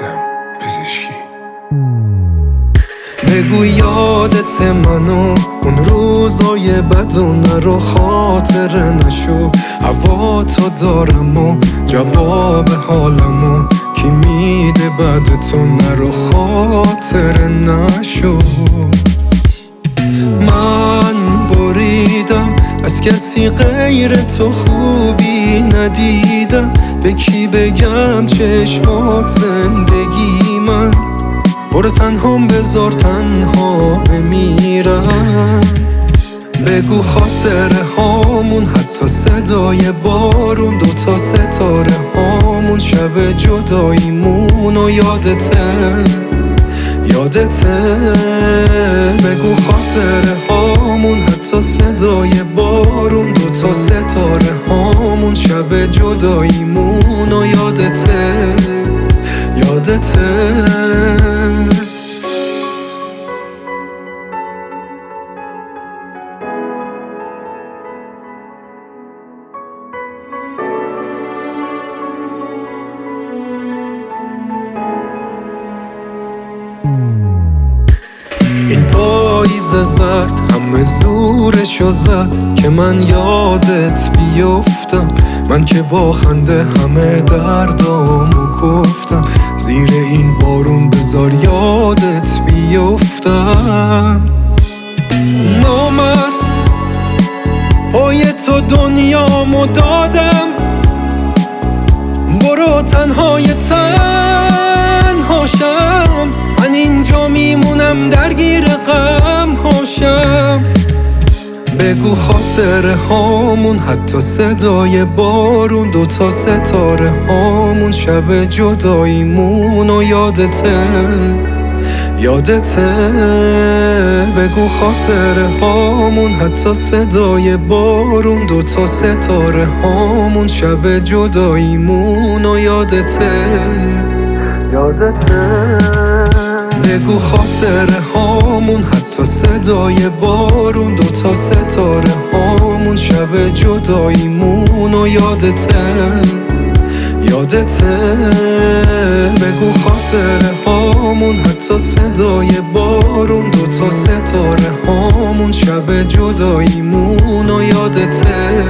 عزیزم پزشکی. بگو یادت منو اون روزای بد و نرو خاطر نشو. هوا تو دارم و جواب حالمو کی میده بعد تو نرو خاطر نشو. من بریدم از کسی غیر تو خوبی ندیدم. به کی بگم چشمات زندگی من. برو تنهام بذار تنها بمیرم. بگو خاطره هامون حتی صدای بارون دوتا ستاره هامون شب جداییمون و یادته بگو خاطره هامون حتی صدای بارون دوتا ستاره هامون شب جداییمون و یادته این پاییز زرد همه زورشو زد که من یادت بیفتم. من که با خنده همه دردامو گفتم. زیر این بارون بذار یادت بیفتم. نامرد پای تو دنیامو دادم. برو تنهای تنهاشم. من اینجا میمونم درگیر غم هاشم. بگو خاطره هامون حتی صدای بارون دوتا ستاره هامون شب جداییمون و یادته بگو خاطره هامون حتی صدای بارون دوتا ستاره هامون شب جداییمون و یادته بگو خاطره هامون حتی صدای بارون دوتا ستاره هامون شب جداییمون و یادته بگو خاطره هامون حتی صدای بارون دوتا ستاره هامون شب جداییمون و یادته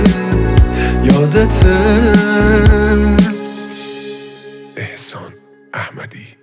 احسان احمدی.